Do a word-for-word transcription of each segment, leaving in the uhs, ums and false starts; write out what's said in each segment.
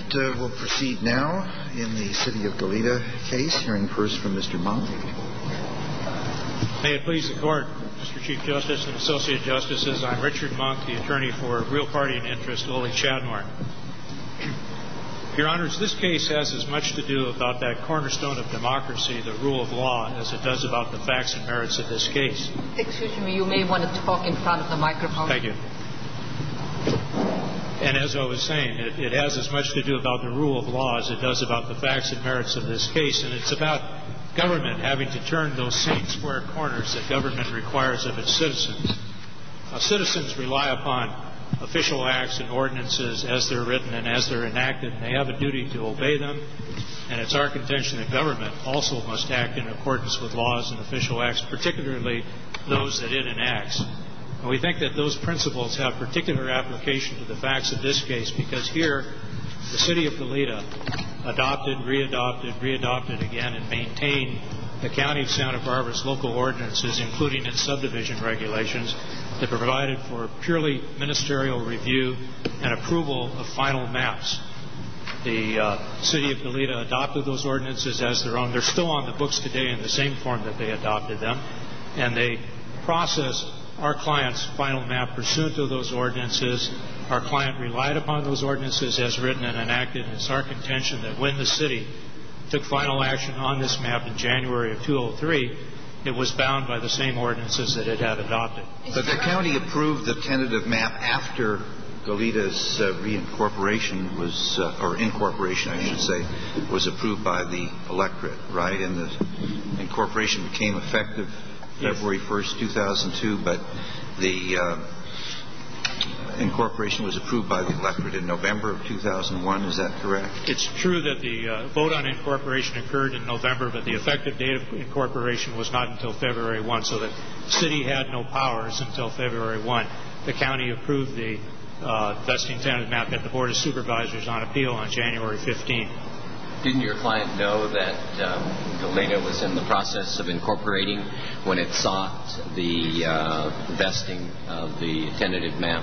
uh, will proceed now in the City of Goleta case, hearing first from Mister Monk. May it please the Court, Mister Chief Justice and Associate Justices, I'm Richard Monk, the attorney for Real Party and Interest, Ole Chadmore. Your Honors, this case has as much to do about that cornerstone of democracy, the rule of law, as it does about the facts and merits of this case. Excuse me, you may want to talk in front of the microphone. Thank you. And as I was saying, it, it has as much to do about the rule of law as it does about the facts and merits of this case, and it's about government having to turn those same square corners that government requires of its citizens. Now, citizens rely upon official acts and ordinances as they're written and as they're enacted, and they have a duty to obey them. And it's our contention that government also must act in accordance with laws and official acts, particularly those that it enacts. And we think that those principles have particular application to the facts of this case because here the City of Goleta adopted, readopted, readopted again, and maintained the County of Santa Barbara's local ordinances, including its subdivision regulations, that provided for purely ministerial review and approval of final maps. The uh, City of Goleta adopted those ordinances as their own. They're still on the books today in the same form that they adopted them, and they processed our client's final map pursuant to those ordinances. Our client relied upon those ordinances as written and enacted, and it's our contention that when the city took final action on this map in January of two thousand three, it was bound by the same ordinances that it had adopted. But the county approved the tentative map after Goleta's uh, reincorporation was, uh, or incorporation, I should say, was approved by the electorate, right? And the incorporation became effective February first, two thousand two, but the uh, incorporation was approved by the electorate in November of two thousand one. Is that correct? It's true that the uh, vote on incorporation occurred in November, but the effective date of incorporation was not until February first, so the city had no powers until February first. The county approved the uh, vesting tentative map at the Board of Supervisors on appeal on January fifteenth. Didn't your client know that um, Goleta was in the process of incorporating when it sought the uh, vesting of the tentative map?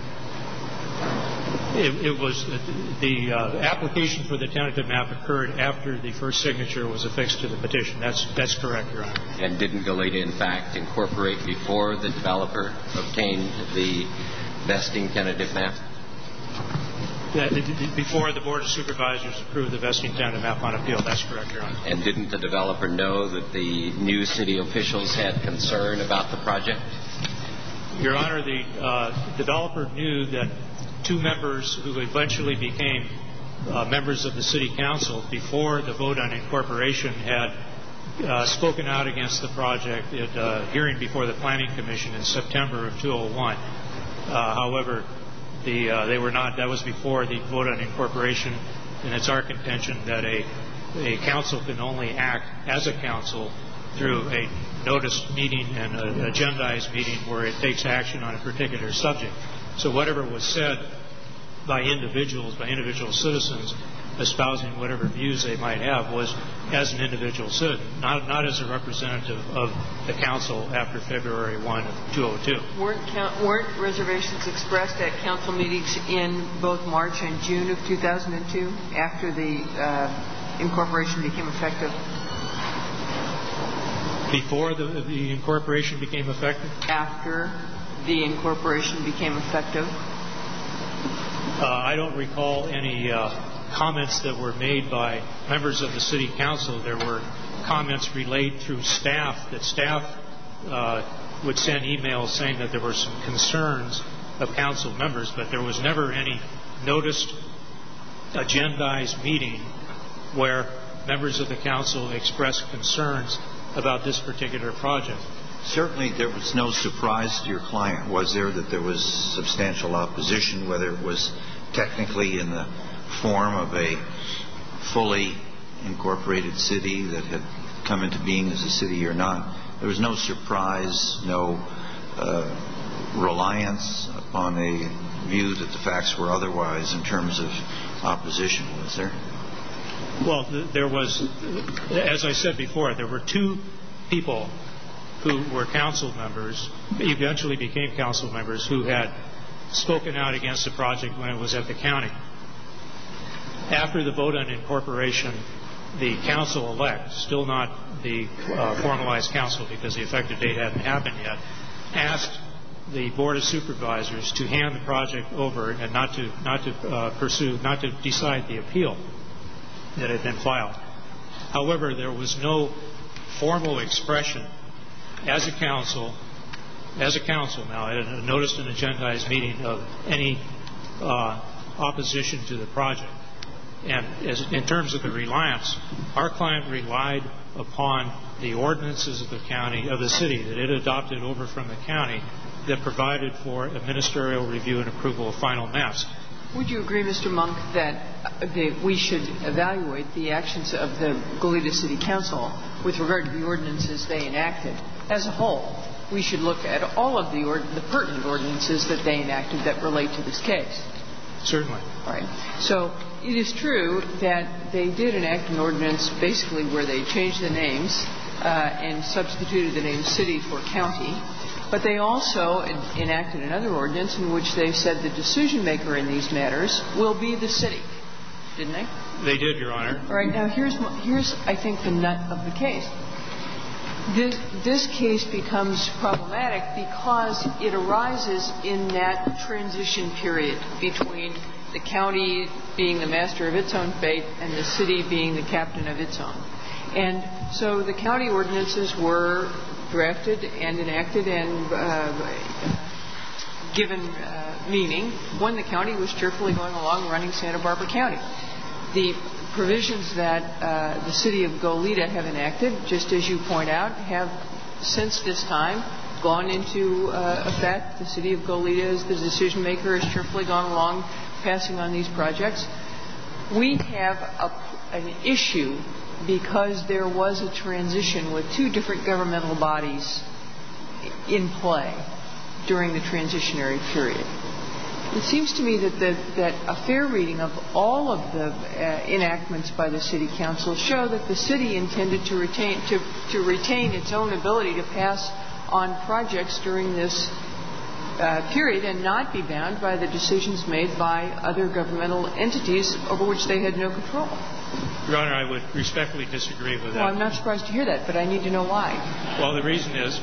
It, it was the uh, application for the tentative map occurred after the first signature was affixed to the petition. That's that's correct, Your Honor. And didn't Goleta, in fact, incorporate before the developer obtained the vesting tentative map? Before the Board of Supervisors approved the vesting tentative map on appeal. That's correct, Your Honor. And didn't the developer know that the new city officials had concern about the project? Your Honor, the uh, developer knew that two members who eventually became uh, members of the City Council before the vote on incorporation had uh, spoken out against the project at a hearing before the Planning Commission in September of two thousand one. Uh, however, The, uh, they were not, that was before the vote on incorporation, and it's our contention that a, a council can only act as a council through a noticed meeting and an agendized meeting where it takes action on a particular subject. So whatever was said by individuals, by individual citizens, espousing whatever views they might have was as an individual citizen, not not as a representative of the council after February first of two thousand two. Weren't, count, weren't reservations expressed at council meetings in both March and June of two thousand two after the uh, incorporation became effective? Before the, the incorporation became effective? After the incorporation became effective? Uh, I don't recall any uh, comments that were made by members of the City Council. There were comments relayed through staff that staff uh, would send emails saying that there were some concerns of council members, but there was never any noticed agendized meeting where members of the council expressed concerns about this particular project. Certainly there was no surprise to your client, was there, that there was substantial opposition, whether it was technically in the form of a fully incorporated city that had come into being as a city or not. There was no surprise, no uh, reliance upon a view that the facts were otherwise in terms of opposition, was there? Well, there was, as I said before, there were two people who were council members, eventually became council members, who had spoken out against the project when it was at the county. After the vote on incorporation, the council-elect, still not the uh, formalized council because the effective date hadn't happened yet, asked the Board of Supervisors to hand the project over and not to not to uh, pursue, not to decide the appeal that had been filed. However, there was no formal expression as a council, as a council now, I had noticed an agendized meeting of any uh, opposition to the project. And as, in terms of the reliance, our client relied upon the ordinances of the county, of the city, that it adopted over from the county that provided for a ministerial review and approval of final maps. Would you agree, Mister Monk, that, that we should evaluate the actions of the Goleta City Council with regard to the ordinances they enacted as a whole? We should look at all of the, or, the pertinent ordinances that they enacted that relate to this case. Certainly. All right. So it is true that they did enact an ordinance basically where they changed the names uh, and substituted the name city for county. But they also enacted another ordinance in which they said the decision maker in these matters will be the city. Didn't they? They did, Your Honor. All right. Now, here's, here's I think, the nut of the case. This, this case becomes problematic because it arises in that transition period between the county being the master of its own fate and the city being the captain of its own. And so the county ordinances were drafted and enacted and uh, given uh, meaning when the county was cheerfully going along running Santa Barbara County. The provisions that uh, the city of Goleta have enacted, just as you point out, have since this time gone into uh, effect. The city of Goleta, as the decision maker, has cheerfully gone along passing on these projects. We have a, an issue because there was a transition with two different governmental bodies in play during the transitionary period. It seems to me that, the, that a fair reading of all of the uh, enactments by the City Council show that the city intended to retain, to, to retain its own ability to pass on projects during this uh, period and not be bound by the decisions made by other governmental entities over which they had no control. Your Honor, I would respectfully disagree with that. Well, I'm not surprised to hear that, but I need to know why. Well, the reason is,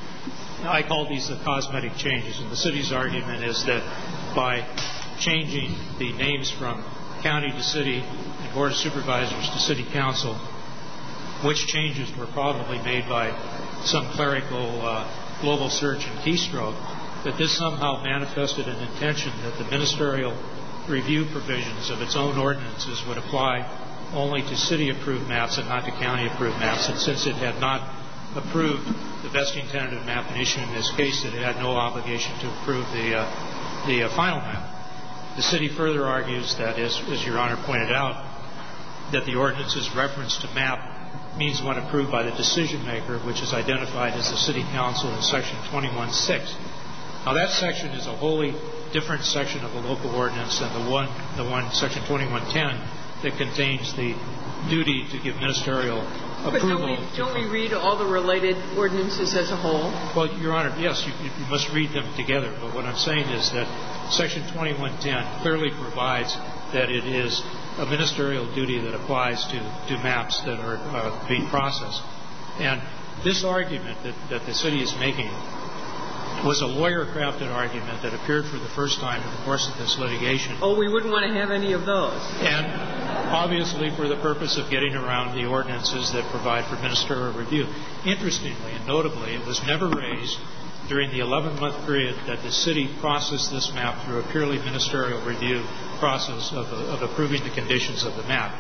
I call these the cosmetic changes, and the city's argument is that by changing the names from county to city and Board of Supervisors to City Council, which changes were probably made by some clerical uh, global search and keystroke, that this somehow manifested an intention that the ministerial review provisions of its own ordinances would apply only to city-approved maps and not to county-approved maps. And since it had not approved the vesting tentative map and issue in this case, that it had no obligation to approve the uh, the uh, final map. The city further argues that, as, as Your Honor pointed out, that the ordinance's reference to map means one approved by the decision maker, which is identified as the City Council in Section twenty-one six. Now, that section is a wholly different section of the local ordinance than the one, the one Section twenty-one ten that contains the duty to give ministerial approval. But don't we, don't we read all the related ordinances as a whole? Well, Your Honor, yes, you, you must read them together. But what I'm saying is that Section twenty-one ten clearly provides that it is a ministerial duty that applies to, to maps that are uh, being processed. And this argument that, that the city is making was a lawyer-crafted argument that appeared for the first time in the course of this litigation. Oh, we wouldn't want to have any of those. And obviously for the purpose of getting around the ordinances that provide for ministerial review. Interestingly and notably, it was never raised during the eleven-month period that the city processed this map through a purely ministerial review process of, of approving the conditions of the map.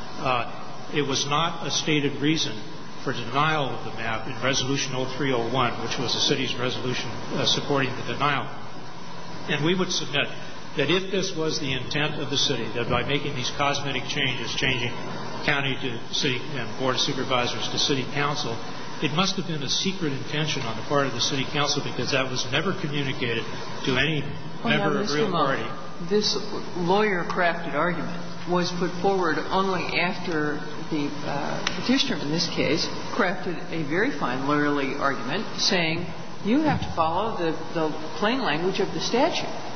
Uh, it was not a stated reason for denial of the map in Resolution oh three oh one, which was the city's resolution uh, supporting the denial. And we would submit that if this was the intent of the city, that by making these cosmetic changes, changing county to city and Board of Supervisors to City Council, it must have been a secret intention on the part of the City Council, because that was never communicated to any well, member of real party. This lawyer-crafted argument was put forward only after the uh, petitioner in this case crafted a very fine lawyerly argument saying you have to follow the, the plain language of the statute.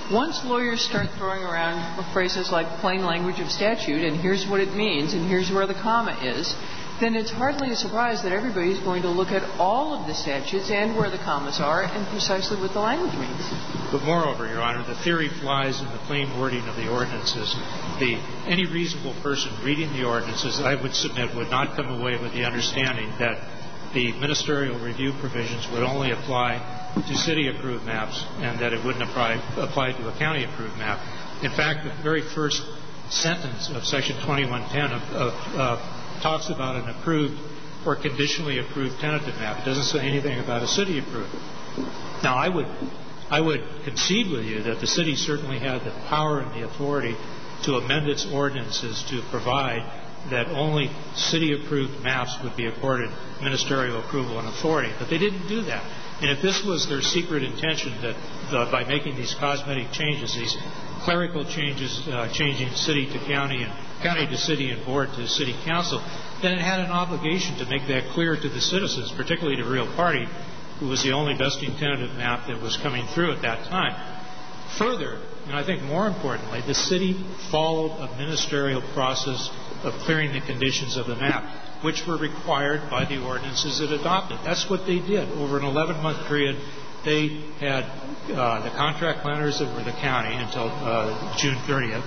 Once lawyers start throwing around phrases like plain language of statute and here's what it means and here's where the comma is, then it's hardly a surprise that everybody's going to look at all of the statutes and where the commas are and precisely what the language means. But moreover, Your Honor, the theory flies in the plain wording of the ordinances. The, any reasonable person reading the ordinances, I would submit, would not come away with the understanding that the ministerial review provisions would only apply to city-approved maps and that it wouldn't apply, apply to a county-approved map. In fact, the very first sentence of Section twenty-one ten of, of uh, talks about an approved or conditionally approved tentative map. It doesn't say anything about a city-approved. Now, I would, I would concede with you that the city certainly had the power and the authority to amend its ordinances to provide that only city-approved maps would be accorded ministerial approval and authority. But they didn't do that. And if this was their secret intention, that the, by making these cosmetic changes, these clerical changes, uh, changing city to county and county to city and board to city council, then it had an obligation to make that clear to the citizens, particularly to Real Party, who was the only vesting tentative map that was coming through at that time. Further, and I think more importantly, the city followed a ministerial process of clearing the conditions of the map, which were required by the ordinances it adopted. That's what they did. Over an eleven-month period, they had uh, the contract planners that were the county until uh, June thirtieth,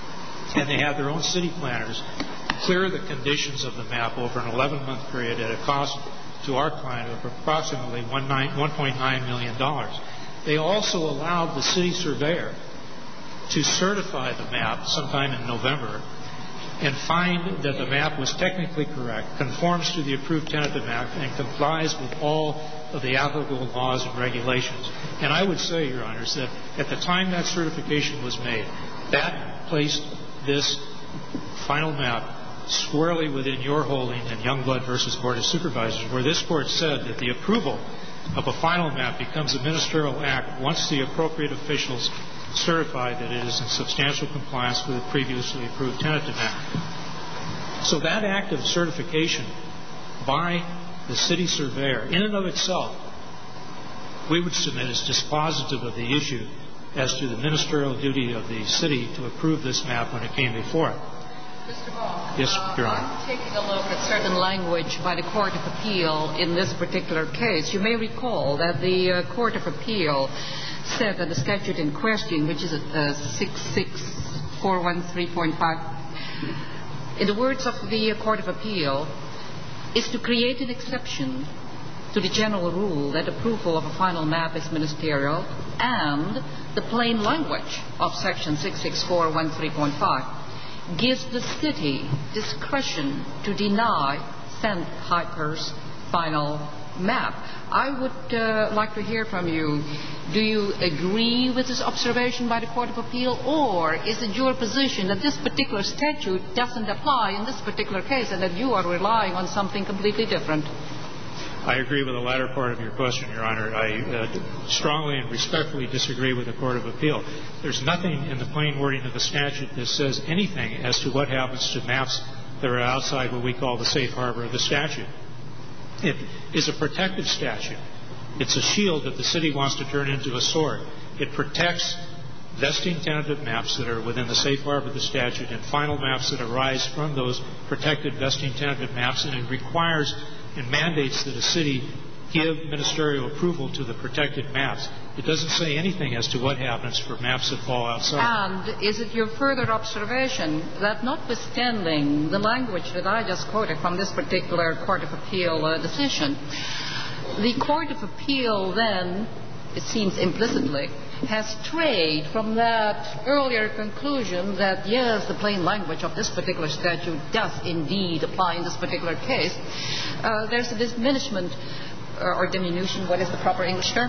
and they had their own city planners clear the conditions of the map over an eleven-month period at a cost to our client of approximately one point nine million dollars. They also allowed the city surveyor to certify the map sometime in November and find that the map was technically correct, conforms to the approved tentative map, and complies with all of the applicable laws and regulations. And I would say, Your Honors, that at the time that certification was made, that placed this final map squarely within your holding in Youngblood versus Board of Supervisors, where this Court said that the approval of a final map becomes a ministerial act once the appropriate officials certify that it is in substantial compliance with the previously approved tentative map. So that act of certification by the city surveyor, in and of itself, we would submit as dispositive of the issue as to the ministerial duty of the city to approve this map when it came before it. Mister Ball, yes, Your Honor. I'm taking a look at certain language by the Court of Appeal in this particular case. You may recall that the uh, Court of Appeal said that the statute in question, which is uh, six six four one three point five, in the words of the uh, Court of Appeal, is to create an exception to the general rule that approval of a final map is ministerial, and the plain language of Section six six four one three point five gives the city discretion to deny Sandpiper's final map. I would uh, like to hear from you. Do you agree with this observation by the Court of Appeal, or is it your position that this particular statute doesn't apply in this particular case and that you are relying on something completely different? I agree with the latter part of your question, Your Honor. I uh, strongly and respectfully disagree with the Court of Appeal. There's nothing in the plain wording of the statute that says anything as to what happens to maps that are outside what we call the safe harbor of the statute. It is a protective statute. It's a shield that the city wants to turn into a sword. It protects vesting tentative maps that are within the safe harbor of the statute and final maps that arise from those protected vesting tentative maps, and it requires and mandates that a city give ministerial approval to the protected maps. It doesn't say anything as to what happens for maps that fall outside. And is it your further observation that notwithstanding the language that I just quoted from this particular Court of Appeal uh, decision, the Court of Appeal then, it seems implicitly, has strayed from that earlier conclusion that, yes, the plain language of this particular statute does indeed apply in this particular case. Uh, there's a diminishment uh, or diminution, what is the proper English term,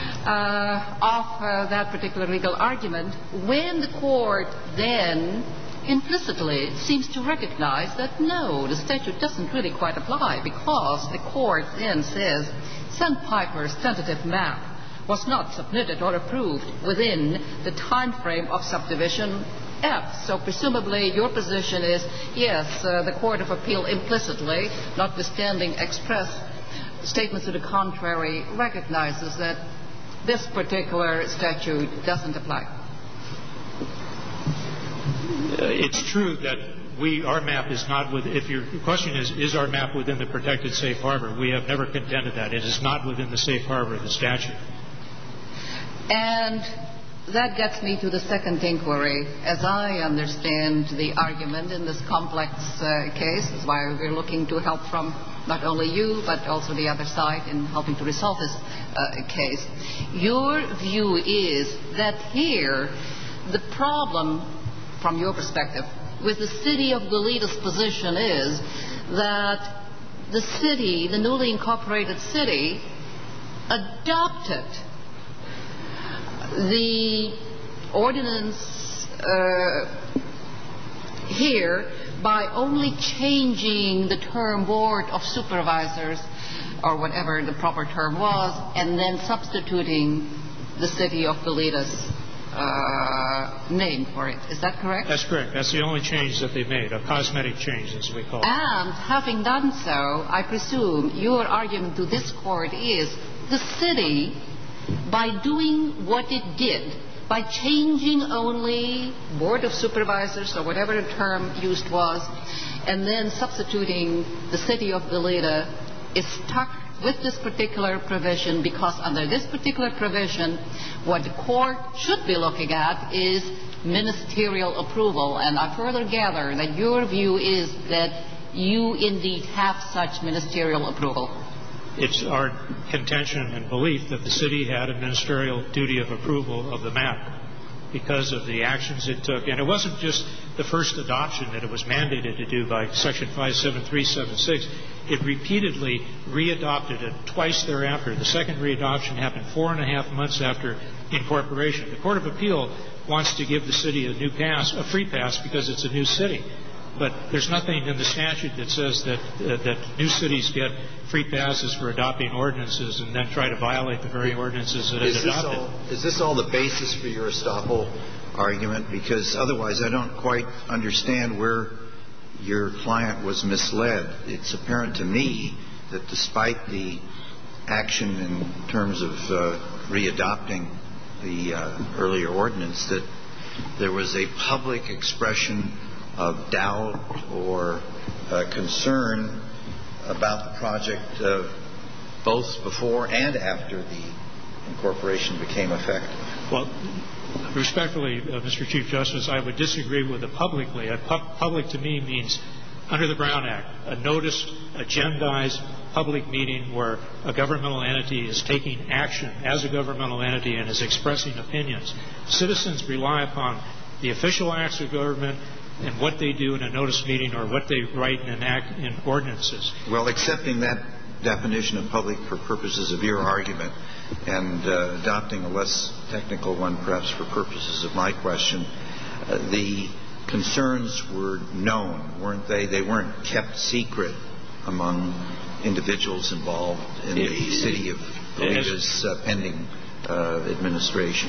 uh, of uh, that particular legal argument when the court then implicitly seems to recognize that, no, the statute doesn't really quite apply, because the court then says Sandpiper's tentative map was not submitted or approved within the time frame of subdivision F. So presumably your position is, yes, uh, the Court of Appeal implicitly, notwithstanding express statements to the contrary, recognizes that this particular statute doesn't apply. it's true that we, our map is not with, if your question is, is our map within the protected safe harbor, we have never contended that. It is not within the safe harbor of the statute. And that gets me to the second inquiry. As I understand the argument in this complex uh, case, that's why we're looking to help from not only you, but also the other side in helping to resolve this uh, case. Your view is that here, the problem, from your perspective, with the city of Goleta's position is that the city, the newly incorporated city, adopted the ordinance uh, here by only changing the term board of supervisors, or whatever the proper term was, and then substituting the city of Goleta's uh, name for it. Is that correct? That's correct. That's the only change that they made, a cosmetic change, as we call it. And having done so, I presume your argument to this court is the city, by doing what it did, by changing only board of supervisors or whatever the term used was, and then substituting the city of Goleta, is stuck with this particular provision, because under this particular provision, what the court should be looking at is ministerial approval. And I further gather that your view is that you indeed have such ministerial approval. It's our contention and belief that the city had a ministerial duty of approval of the map because of the actions it took. And it wasn't just the first adoption that it was mandated to do by Section five seven three seven six. It repeatedly readopted it twice thereafter. The second readoption happened four and a half months after incorporation. The Court of Appeal wants to give the city a new pass, a free pass, because it's a new city. But there's nothing in the statute that says that uh, that new cities get free passes for adopting ordinances and then try to violate the very ordinances that it adopted. All, is this all the basis for your estoppel argument? Because otherwise I don't quite understand where your client was misled. It's apparent to me that despite the action in terms of uh, readopting the uh, earlier ordinance, that there was a public expression of doubt or uh, concern about the project uh, both before and after the incorporation became effective. Well, respectfully, uh, Mister Chief Justice, I would disagree with it publicly. A pu- public to me means, under the Brown Act, a noticed, agendized public meeting where a governmental entity is taking action as a governmental entity and is expressing opinions. Citizens rely upon the official acts of government and what they do in a notice meeting or what they write and enact in ordinances. Well, accepting that definition of public for purposes of your argument and uh, adopting a less technical one perhaps for purposes of my question, uh, the concerns were known, weren't they? They weren't kept secret among individuals involved in it, the city of Goleta's uh, pending uh, administration.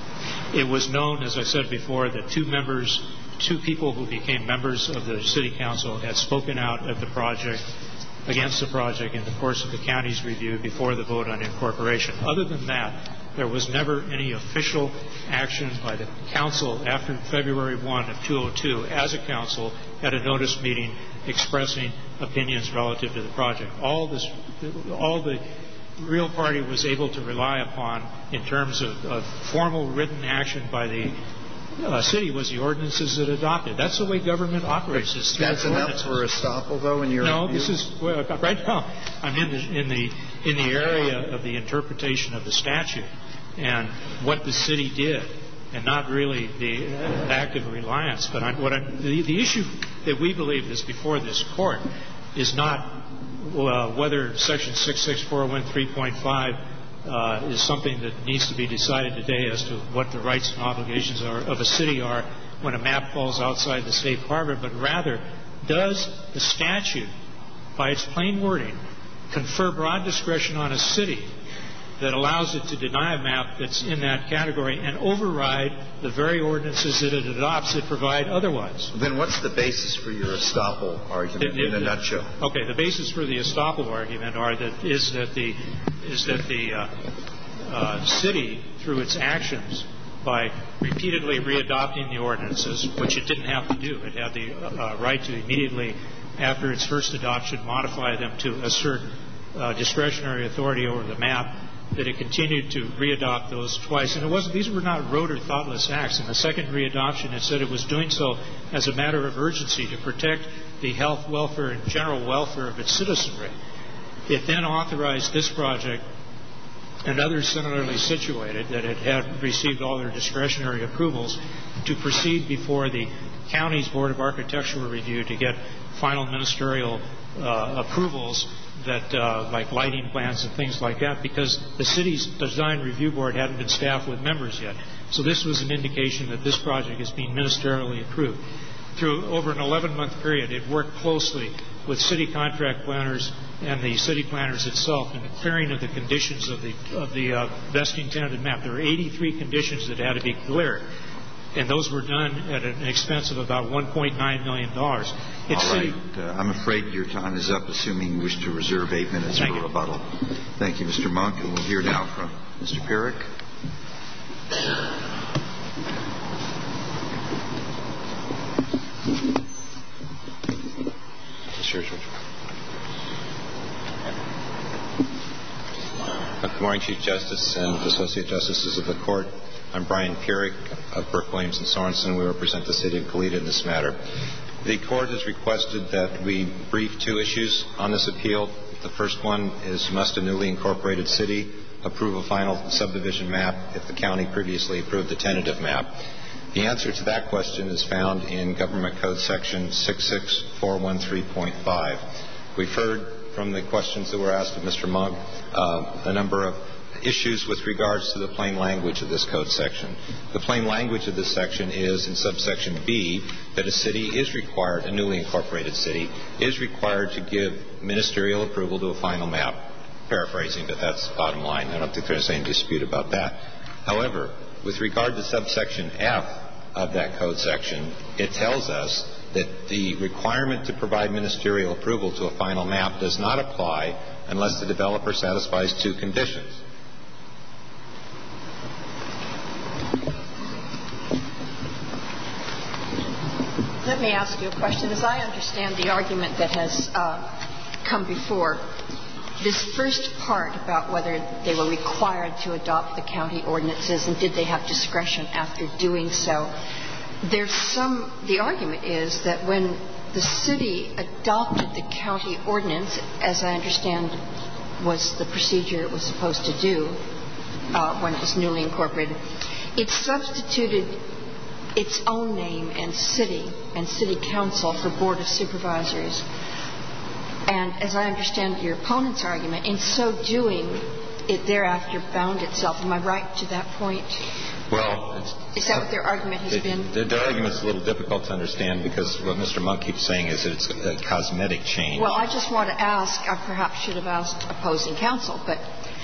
It was known, as I said before, that two members Two people who became members of the City Council had spoken out at the project, against the project, in the course of the county's review before the vote on incorporation. Other than that, there was never any official action by the council after February first of two thousand two as a council at a notice meeting expressing opinions relative to the project. All this, all the real party was able to rely upon in terms of, of formal written action by the Uh, city was the ordinances that adopted. That's the way government operates. It's That's enough for estoppel, though, in your No, view? this is well, right now. I'm in the in the in the area of the interpretation of the statute and what the city did, and not really the uh, active reliance. But I'm, what I'm, the, the issue that we believe is before this court is not uh, whether Section six six four one three point five. Uh, is something that needs to be decided today as to what the rights and obligations are, of a city are when a map falls outside the safe harbor, but rather, does the statute, by its plain wording, confer broad discretion on a city that allows it to deny a map that's in that category and override the very ordinances that it adopts that provide otherwise? Then what's the basis for your estoppel argument it, it, in a nutshell? Okay, the basis for the estoppel argument are that is that the is that the uh, uh, city, through its actions, by repeatedly readopting the ordinances, which it didn't have to do. It had the uh, right to immediately, after its first adoption, modify them to assert uh, discretionary authority over the map, that it continued to readopt those twice. And it wasn't, these were not rote or thoughtless acts. In the second readoption, it said it was doing so as a matter of urgency to protect the health, welfare, and general welfare of its citizenry. It then authorized this project and others similarly situated that had, had received all their discretionary approvals to proceed before the county's Board of Architectural Review to get final ministerial uh, approvals that uh, like lighting plans and things like that, because the city's design review board hadn't been staffed with members yet. So this was an indication that this project is being ministerially approved. Through over an eleven-month period, it worked closely with city contract planners and the city planners itself in the clearing of the conditions of the of the uh, vesting tentative map. There were eighty-three conditions that had to be cleared, and those were done at an expense of about one point nine million dollars. All right. Uh, I'm afraid your time is up, assuming you wish to reserve eight minutes Thank for you. rebuttal. Thank you, Mister Monk. And we'll hear now from Mister Pierick. Good morning, Chief Justice and Associate Justices of the Court. I'm Brian Pierick of Burke, Williams and Sorensen. We represent the City of Goleta in this matter. The Court has requested that we brief two issues on this appeal. The first one is, must a newly incorporated city approve a final subdivision map if the county previously approved the tentative map? The answer to that question is found in Government Code Section six six four one three point five. We've heard from the questions that were asked of Mister Monk uh, a number of issues with regards to the plain language of this code section. The plain language of this section is, in subsection B, that a city is required, a newly incorporated city, is required to give ministerial approval to a final map. Paraphrasing, but that's the bottom line. I don't think there's any dispute about that. However, with regard to subsection F of that code section, it tells us that the requirement to provide ministerial approval to a final map does not apply unless the developer satisfies two conditions. Let me ask you a question. As I understand the argument that has uh, come before, this first part about whether they were required to adopt the county ordinances and did they have discretion after doing so, there's some, the argument is that when the city adopted the county ordinance, as I understand was the procedure it was supposed to do uh, when it was newly incorporated, it substituted its own name and city and city council for Board of Supervisors. And as I understand your opponent's argument, in so doing, it thereafter bound itself. Am I right to that point? Well, is that what their argument has it, been? Their, their argument's a little difficult to understand because what Mister Monk keeps saying is that it's a cosmetic change. Well, I just want to ask, I perhaps should have asked opposing counsel, but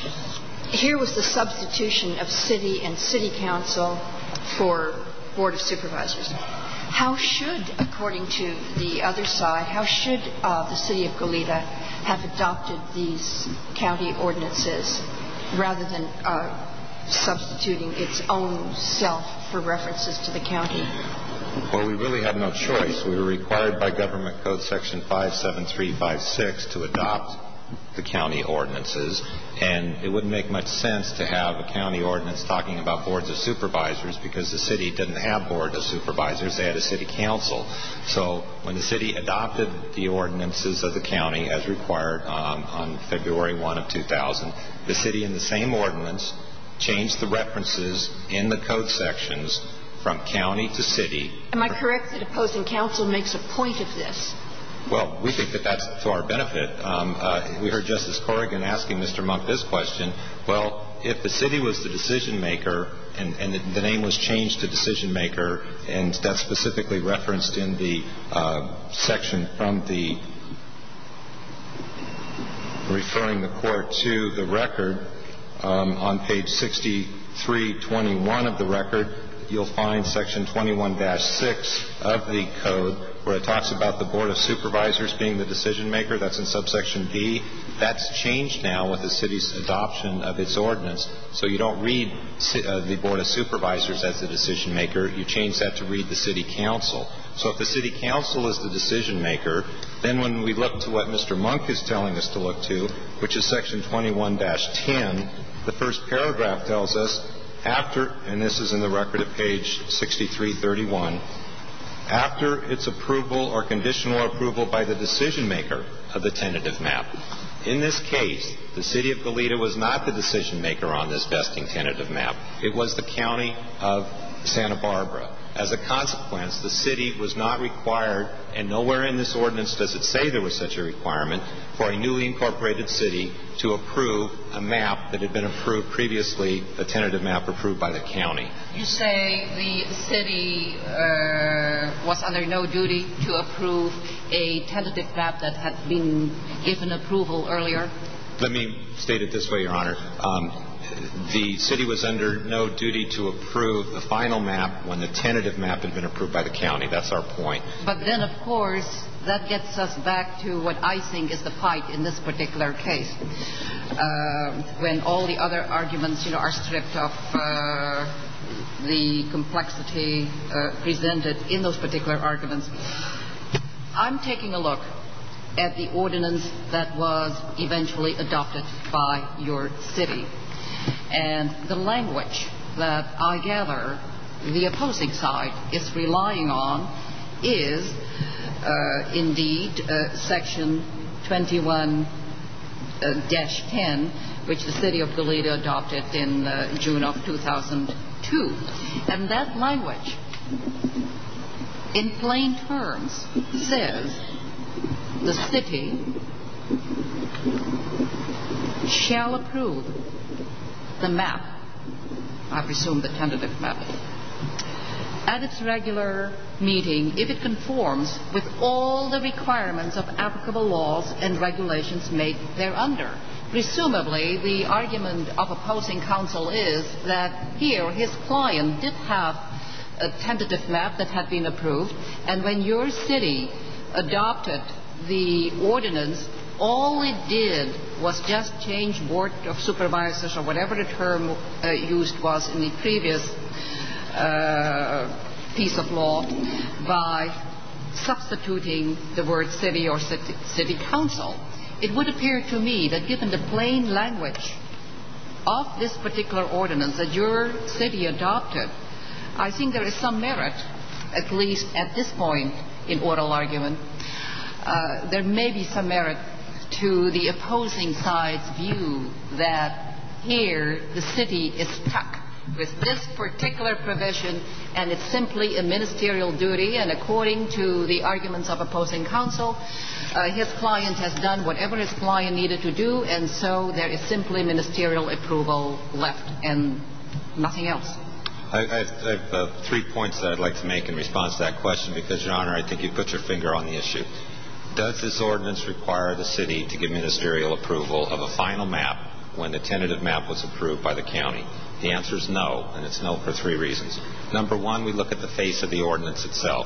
here was the substitution of city and city council for Board of Supervisors. How should, according to the other side, how should uh, the city of Goleta have adopted these county ordinances rather than uh, substituting its own self for references to the county? Well, we really had no choice. We were required by Government Code Section five seven three five six to adopt the county ordinances, and it wouldn't make much sense to have a county ordinance talking about boards of supervisors because the city didn't have board of supervisors. They had a city council. So when the city adopted the ordinances of the county as required um, on February first of two thousand, the city in the same ordinance changed the references in the code sections from county to city. Am I correct that opposing counsel makes a point of this? Well, we think that that's to our benefit. Um, uh, we heard Justice Corrigan asking Mister Monk this question. Well, if the city was the decision maker and, and the, the name was changed to decision maker, and that's specifically referenced in the uh, section from the referring the court to the record um, on page sixty-three twenty-one of the record, you'll find Section twenty-one dash six of the code, where it talks about the Board of Supervisors being the decision maker. That's in subsection B. That's changed now with the city's adoption of its ordinance. So you don't read uh, the Board of Supervisors as the decision maker. You change that to read the City Council. So if the City Council is the decision maker, then when we look to what Mister Monk is telling us to look to, which is Section twenty-one dash ten, the first paragraph tells us, after, and this is in the record at page sixty-three thirty-one, after its approval or conditional approval by the decision maker of the tentative map. In this case, the City of Goleta was not the decision maker on this vesting tentative map. It was the County of Santa Barbara. As a consequence, the city was not required, and nowhere in this ordinance does it say there was such a requirement, for a newly incorporated city to approve a map that had been approved previously, a tentative map approved by the county. You say the city uh, was under no duty to approve a tentative map that had been given approval earlier? Let me state it this way, Your Honor. Um, The city was under no duty to approve the final map when the tentative map had been approved by the county. That's our point. But then, of course, that gets us back to what I think is the fight in this particular case. Uh, when all the other arguments, you know, are stripped of uh, the complexity uh, presented in those particular arguments. I'm taking a look at the ordinance that was eventually adopted by your city. And the language that I gather the opposing side is relying on is uh, indeed uh, Section twenty-one dash ten, which the City of Goleta adopted in uh, June of two thousand two. And that language, in plain terms, says the city shall approve the map, I presume the tentative map, at its regular meeting if it conforms with all the requirements of applicable laws and regulations made thereunder. Presumably, the argument of opposing counsel is that here his client did have a tentative map that had been approved, and when your city adopted the ordinance, all it did was just change Board of Supervisors, or whatever the term uh, used was in the previous uh, piece of law, by substituting the word city or city, city council. It would appear to me that given the plain language of this particular ordinance that your city adopted, I think there is some merit, at least at this point in oral argument, uh, there may be some merit to the opposing side's view that here the city is stuck with this particular provision and it's simply a ministerial duty, and according to the arguments of opposing counsel, uh, his client has done whatever his client needed to do, and so there is simply ministerial approval left and nothing else. I, I have uh, three points that I'd like to make in response to that question because, Your Honor, I think you put your finger on the issue. Does this ordinance require the city to give ministerial approval of a final map when the tentative map was approved by the county? The answer is no, and it's no for three reasons. Number one, we look at the face of the ordinance itself.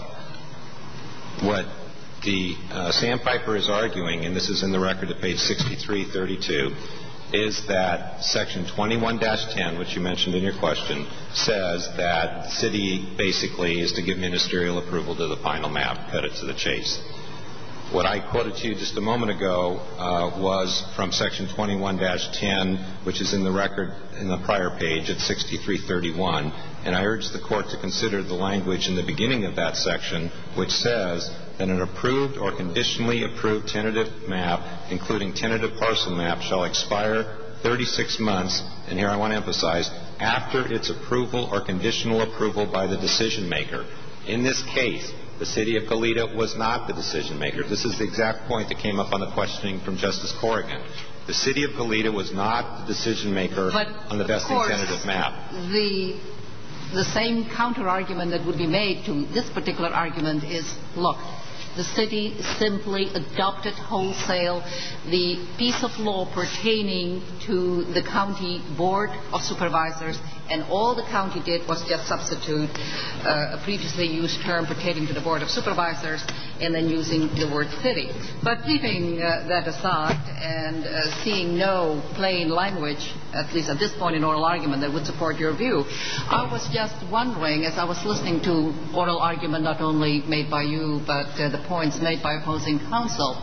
What the uh, Sandpiper is arguing, and this is in the record at page sixty-three thirty-two, is that Section twenty-one dash ten, which you mentioned in your question, says that the city basically is to give ministerial approval to the final map, cut it to the chase. What I quoted to you just a moment ago uh, was from Section twenty-one dash ten, which is in the record in the prior page at sixty-three thirty-one, and I urge the Court to consider the language in the beginning of that section, which says that an approved or conditionally approved tentative map, including tentative parcel map, shall expire thirty-six months, and here I want to emphasize, after its approval or conditional approval by the decision maker. In this case, the City of Goleta was not the decision maker. This is the exact point that came up on the questioning from Justice Corrigan. The City of Goleta was not the decision maker but on the vesting course, tentative map. The, the same counter-argument that would be made to this particular argument is, look, the city simply adopted wholesale the piece of law pertaining to the county board of supervisors and all the county did was just substitute uh, a previously used term pertaining to the Board of Supervisors and then using the word city. But leaving uh, that aside and uh, seeing no plain language, at least at this point in oral argument, that would support your view, I was just wondering, as I was listening to oral argument not only made by you but uh, the points made by opposing counsel,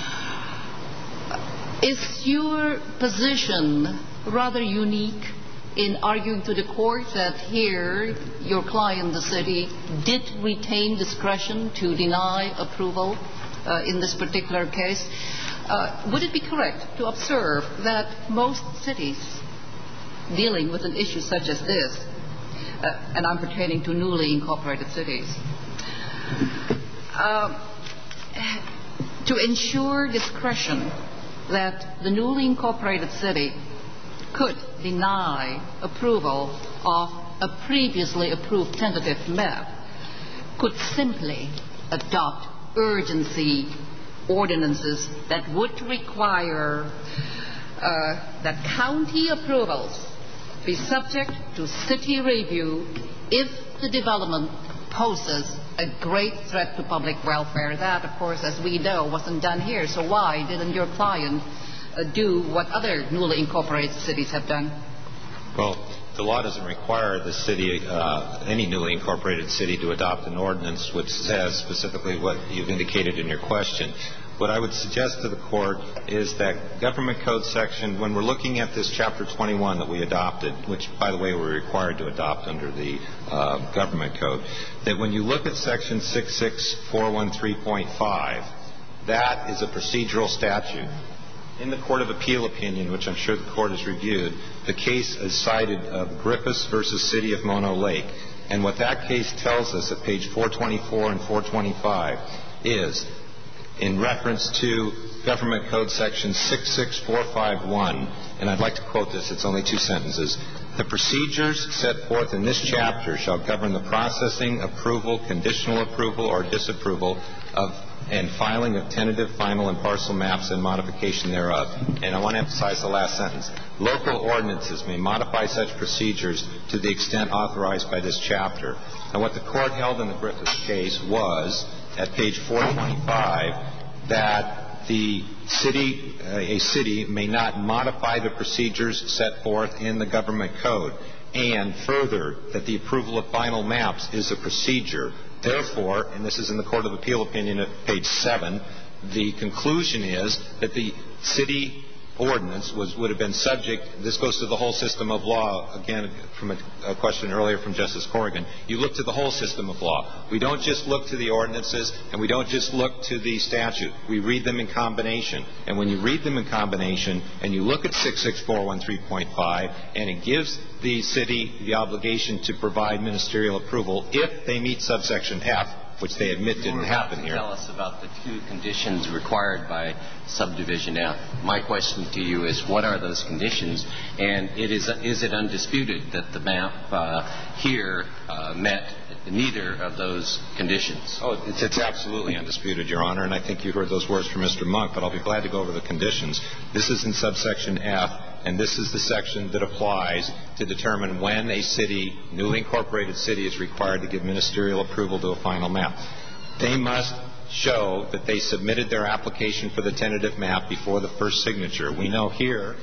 is your position rather unique in arguing to the court that here your client, the city, did retain discretion to deny approval uh, in this particular case? Uh, would it be correct to observe that most cities dealing with an issue such as this, uh, and I'm pertaining to newly incorporated cities, uh, to ensure discretion that the newly incorporated city could deny approval of a previously approved tentative map, could simply adopt urgency ordinances that would require uh, that county approvals be subject to city review if the development poses a great threat to public welfare. That, of course, as we know, wasn't done here. So why didn't your client uh, do what other newly incorporated cities have done? Well, the law doesn't require the city, uh, any newly incorporated city, to adopt an ordinance which says specifically what you've indicated in your question. What I would suggest to the court is that Government Code section, when we're looking at this Chapter twenty-one that we adopted, which, by the way, we're required to adopt under the uh, Government Code, that when you look at Section six six four one three point five, that is a procedural statute. In the Court of Appeal opinion, which I'm sure the court has reviewed, the case is cited of Griffiths versus City of Mono Lake. And what that case tells us at page four twenty-four and four twenty-five is, in reference to Government Code section six six four five one, and I'd like to quote this, it's only two sentences, "The procedures set forth in this chapter shall govern the processing, approval, conditional approval, or disapproval of and filing of tentative, final, and parcel maps and modification thereof." And I want to emphasize the last sentence. "Local ordinances may modify such procedures to the extent authorized by this chapter." And what the court held in the Griffiths case was, at page four twenty-five, that the city, uh, a city may not modify the procedures set forth in the Government Code, and further, that the approval of final maps is a procedure. Therefore, and this is in the Court of Appeal opinion at page seven, the conclusion is that the city ordinance was, would have been subject, this goes to the whole system of law, again, from a, a question earlier from Justice Corrigan. You look to the whole system of law. We don't just look to the ordinances, and we don't just look to the statute. We read them in combination. And when you read them in combination, and you look at six six four one three point five, and it gives the city the obligation to provide ministerial approval if they meet subsection F, which they admit didn't happen here. Tell us about the two conditions required by subdivision F. My question to you is, what are those conditions? And it is is it undisputed that the map uh, here uh, met neither of those conditions? Oh, it's, it's absolutely undisputed, Your Honor, and I think you heard those words from Mister Monk, but I'll be glad to go over the conditions. This is in subsection F, and this is the section that applies to determine when a city, newly incorporated city, is required to give ministerial approval to a final map. They must show that they submitted their application for the tentative map before the first signature. We know here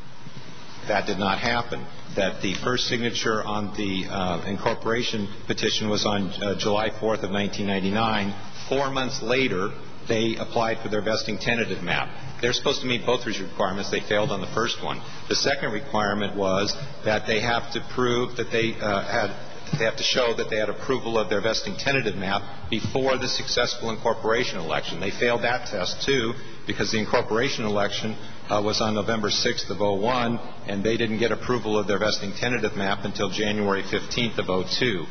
that did not happen, that the first signature on the uh, incorporation petition was on uh, July fourth of nineteen ninety-nine. Four months later, they applied for their vesting tentative map. They're supposed to meet both these requirements. They failed on the first one. The second requirement was that they have to prove that they uh, had they have to show that they had approval of their vesting tentative map before the successful incorporation election. They failed that test, too, because the incorporation election uh, was on November sixth of oh one, and they didn't get approval of their vesting tentative map until January fifteenth of oh two.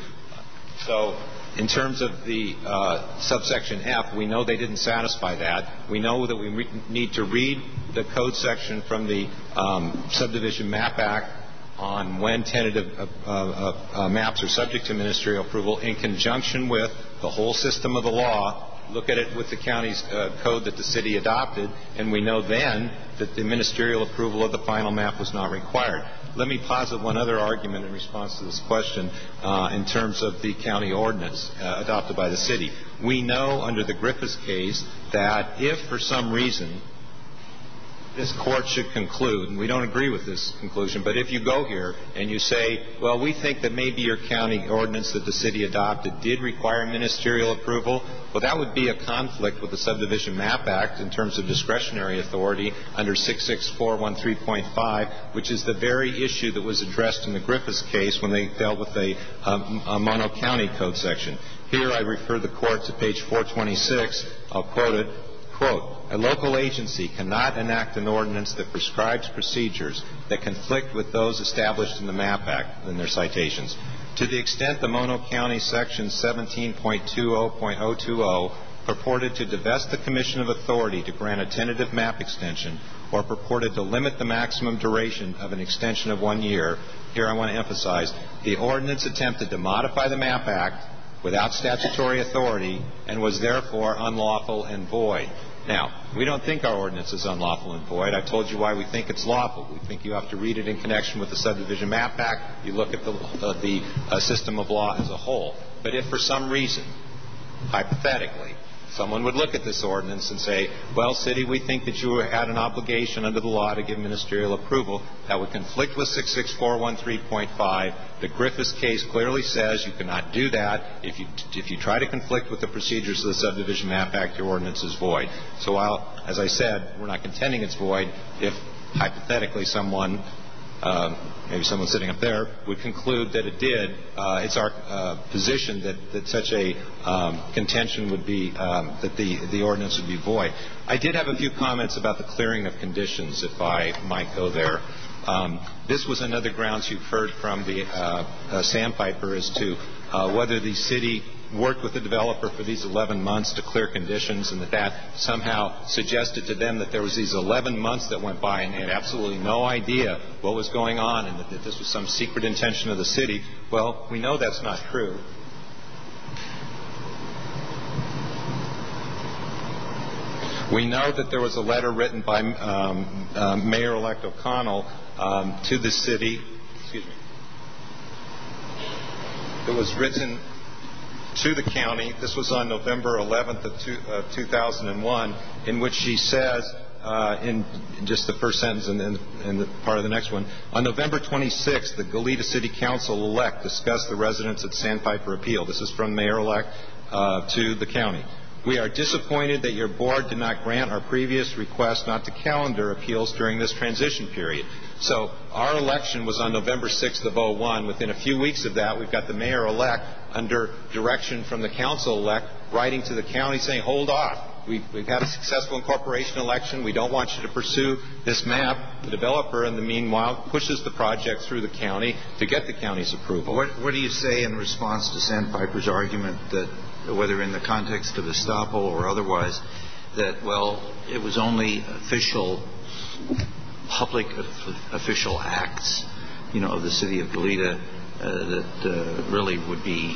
So in terms of the uh, subsection F, we know they didn't satisfy that. We know that we re- need to read the code section from the um, Subdivision Map Act on when tentative uh, uh, uh, maps are subject to ministerial approval in conjunction with the whole system of the law look at it with the county's uh, code that the city adopted, and we know then that the ministerial approval of the final map was not required. Let me posit one other argument in response to this question uh, in terms of the county ordinance uh, adopted by the city. We know under the Griffiths case that if for some reason this court should conclude, and we don't agree with this conclusion, but if you go here and you say, well, we think that maybe your county ordinance that the city adopted did require ministerial approval, well, that would be a conflict with the Subdivision Map Act in terms of discretionary authority under six six four one three point five, which is the very issue that was addressed in the Griffiths case when they dealt with a, um, a Mono County Code section. Here I refer the court to page four twenty-six. I'll quote it. Quote, a local agency cannot enact an ordinance that prescribes procedures that conflict with those established in the MAP Act in their citations. To the extent the Mono County Section seventeen point two zero point zero two zero purported to divest the Commission of authority to grant a tentative map extension or purported to limit the maximum duration of an extension of one year, here I want to emphasize, the ordinance attempted to modify the MAP Act without statutory authority and was therefore unlawful and void. Now, we don't think our ordinance is unlawful and void. I told you why we think it's lawful. We think you have to read it in connection with the Subdivision Map Act. You look at the, uh, the uh, system of law as a whole. But if for some reason, hypothetically, someone would look at this ordinance and say, well, city, we think that you had an obligation under the law to give ministerial approval. That would conflict with six six four one three point five. The Griffiths case clearly says you cannot do that. If you, if you try to conflict with the procedures of the Subdivision Map Act, your ordinance is void. So while, as I said, we're not contending it's void, if hypothetically someone Uh, maybe someone sitting up there would conclude that it did, uh, it's our uh, position that, that such a um, contention would be um, that the, the ordinance would be void. I did have a few comments about the clearing of conditions, if I might go there. Um, this was another grounds you've heard from the uh, uh, Sandpiper as to uh, whether the city worked with the developer for these eleven months to clear conditions, and that that somehow suggested to them that there was these eleven months that went by and they had absolutely no idea what was going on and that, that this was some secret intention of the city. Well, we know that's not true. We know that there was a letter written by um, uh, Mayor-elect O'Connell um, to the city. Excuse me. It was written to the county. This was on November eleventh of two, uh, two thousand one, in which she says, uh, in just the first sentence and then in the part of the next one, on November twenty-sixth, the Goleta City Council-elect discussed the residents at Sandpiper Appeal. This is from Mayor-elect uh, to the county. We are disappointed that your board did not grant our previous request not to calendar appeals during this transition period. So our election was on November sixth of oh one. Within a few weeks of that, we've got the mayor-elect under direction from the council-elect writing to the county saying, hold off. We've, we've had a successful incorporation election. We don't want you to pursue this map. The developer, in the meanwhile, pushes the project through the county to get the county's approval. What, what do you say in response to Sandpiper's argument that, whether in the context of estoppel or otherwise, that, well, it was only official, public official acts, you know, of the city of Goleta uh, that uh, really would be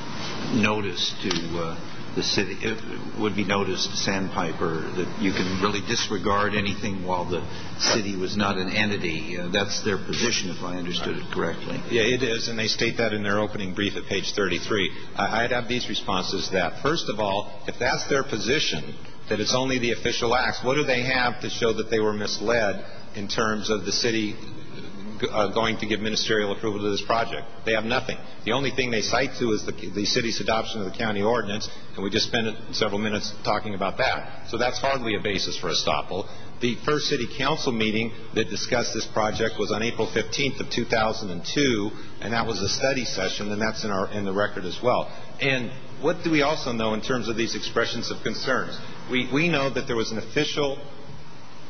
noticed to uh, the city, it would be noticed to Sandpiper, that you can really disregard anything while the city was not an entity. Uh, that's their position, if I understood it correctly. Yeah, it is, and they state that in their opening brief at page thirty-three. I, I'd have these responses that, first of all, if that's their position, that it's only the official acts, what do they have to show that they were misled in terms of the city uh, going to give ministerial approval to this project? They have nothing. The only thing they cite to is the, the city's adoption of the county ordinance, and we just spent several minutes talking about that. So that's hardly a basis for estoppel. The first city council meeting that discussed this project was on April fifteenth of two thousand two, and that was a study session, and that's in our in the record as well. And what do we also know in terms of these expressions of concerns? We we know that there was an official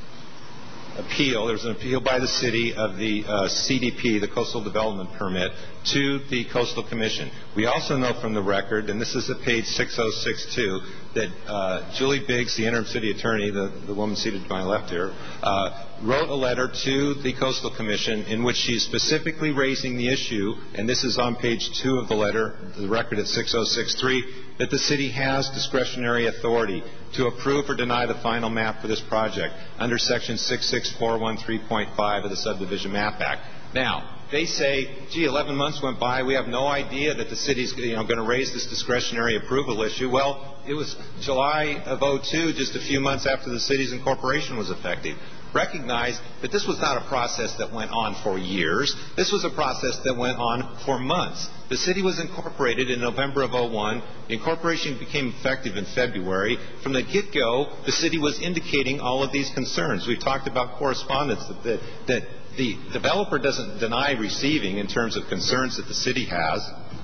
appeal. There was an appeal by the city of the uh, C D P, the Coastal Development Permit, to the Coastal Commission. We also know from the record, and this is at page six oh six two, that uh, Julie Biggs, the interim city attorney, the, the woman seated to my left here, uh, wrote a letter to the Coastal Commission in which she is specifically raising the issue, and this is on page two of the letter, the record at six oh six three, that the city has discretionary authority to approve or deny the final map for this project under section six six four one three point five of the Subdivision Map Act. Now, they say, gee, eleven months went by, we have no idea that the city's you know, going to raise this discretionary approval issue. Well, it was July of oh two, just a few months after the city's incorporation was effective. Recognize that this was not a process that went on for years. This was a process that went on for months. The city was incorporated in November of oh one. The incorporation became effective in February. From the get-go, the city was indicating all of these concerns. We've talked about correspondence that, that, that the developer doesn't deny receiving in terms of concerns that the city has.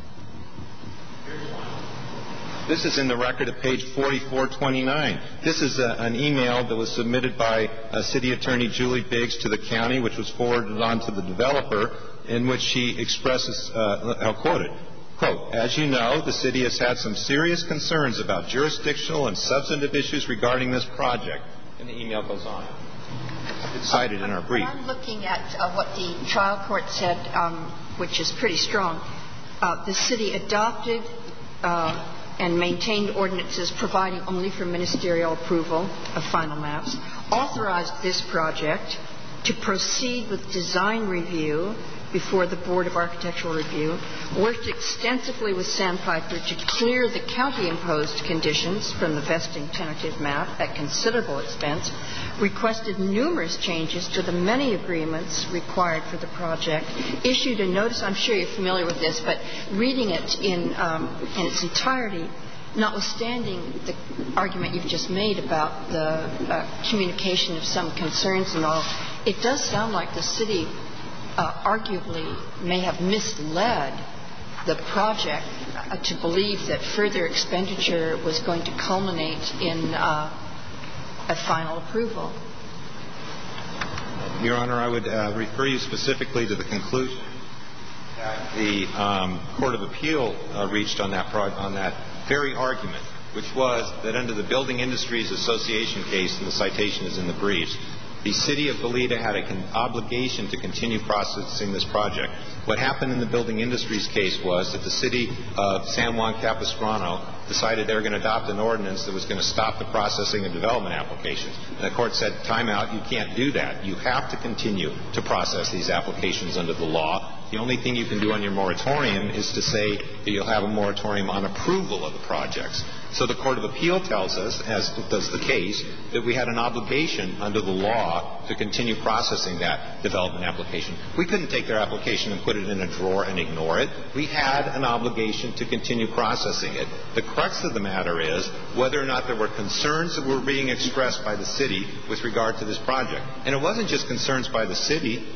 This is in the record at page forty-four twenty-nine. This is a, an email that was submitted by uh, City Attorney Julie Biggs to the county, which was forwarded on to the developer, in which she expresses, uh, I'll quote it, quote, "As you know, the city has had some serious concerns about jurisdictional and substantive issues regarding this project." And the email goes on. It's cited in our brief. I'm looking at uh, what the trial court said, um, which is pretty strong. Uh, the city adopted uh, and maintained ordinances providing only for ministerial approval of final maps, authorized this project to proceed with design review before the Board of Architectural Review, worked extensively with Sandpiper to clear the county-imposed conditions from the vesting tentative map at considerable expense, requested numerous changes to the many agreements required for the project, issued a notice. I'm sure you're familiar with this, but reading it in, um, in its entirety, notwithstanding the argument you've just made about the uh, communication of some concerns and all, it does sound like the city uh, arguably may have misled the project uh, to believe that further expenditure was going to culminate in uh, a final approval. Your Honor, I would uh, refer you specifically to the conclusion that the um, Court of Appeal uh, reached on that, pro- on that very argument, which was that under the Building Industries Association case, and the citation is in the briefs, the city of Goleta had an obligation to continue processing this project. What happened in the Building Industries case was that the city of San Juan Capistrano decided they were going to adopt an ordinance that was going to stop the processing of development applications. And the court said, time out, you can't do that. You have to continue to process these applications under the law. The only thing you can do on your moratorium is to say that you'll have a moratorium on approval of the projects. So the Court of Appeal tells us, as does the case, that we had an obligation under the law to continue processing that development application. We couldn't take their application and put it in a drawer and ignore it. We had an obligation to continue processing it. The crux of the matter is whether or not there were concerns that were being expressed by the city with regard to this project. And it wasn't just concerns by the city.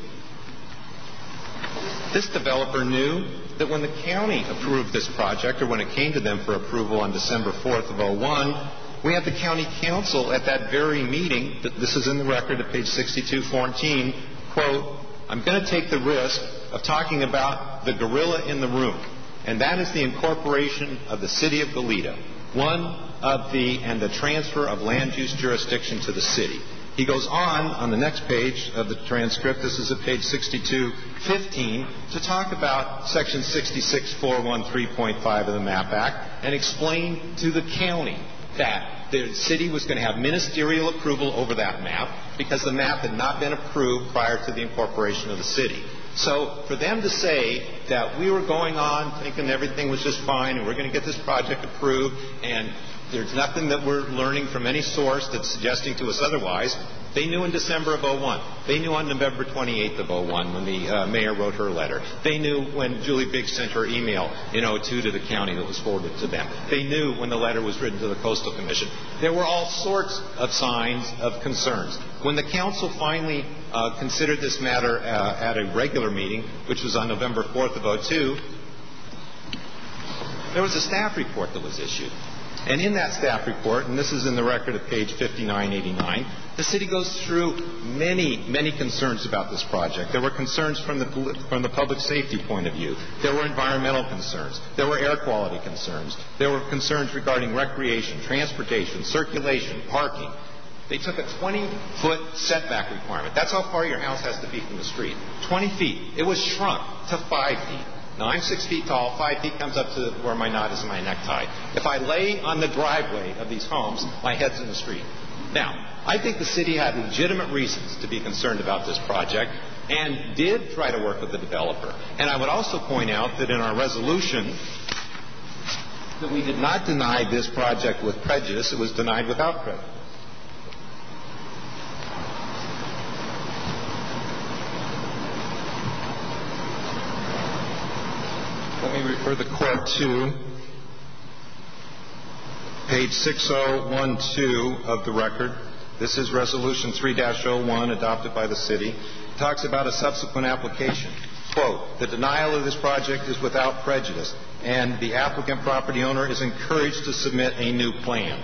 This developer knew that when the county approved this project, or when it came to them for approval on December fourth of oh one, we had the county council at that very meeting, this is in the record at page sixty-two fourteen, quote, "I'm going to take the risk of talking about the gorilla in the room, and that is the incorporation of the city of Goleta, one of the, and the transfer of land use jurisdiction to the city." He goes on, on the next page of the transcript, this is at page sixty-two fifteen, to talk about section sixty-six four one three point five of the MAP Act and explain to the county that the city was going to have ministerial approval over that map because the map had not been approved prior to the incorporation of the city. So for them to say that we were going on thinking everything was just fine and we're going to get this project approved and there's nothing that we're learning from any source that's suggesting to us otherwise. They knew in December of oh one. They knew on November twenty-eighth of oh one when the uh, mayor wrote her letter. They knew when Julie Biggs sent her email in oh two to the county that was forwarded to them. They knew when the letter was written to the Coastal Commission. There were all sorts of signs of concerns. When the council finally uh, considered this matter uh, at a regular meeting, which was on November fourth of oh two, there was a staff report that was issued. And in that staff report, and this is in the record at page fifty-nine eighty-nine, the city goes through many, many concerns about this project. There were concerns from the, from the public safety point of view. There were environmental concerns. There were air quality concerns. There were concerns regarding recreation, transportation, circulation, parking. They took a twenty-foot setback requirement. That's how far your house has to be from the street. twenty feet. It was shrunk to five feet. Now, I'm six feet tall. Five feet comes up to where my knot is in my necktie. If I lay on the driveway of these homes, my head's in the street. Now, I think the city had legitimate reasons to be concerned about this project and did try to work with the developer. And I would also point out that in our resolution that we did not deny this project with prejudice. It was denied without prejudice. Let me refer the court to page six oh one two of the record. This is Resolution three dash oh one adopted by the city. It talks about a subsequent application. Quote, the denial of this project is without prejudice, and the applicant property owner is encouraged to submit a new plan.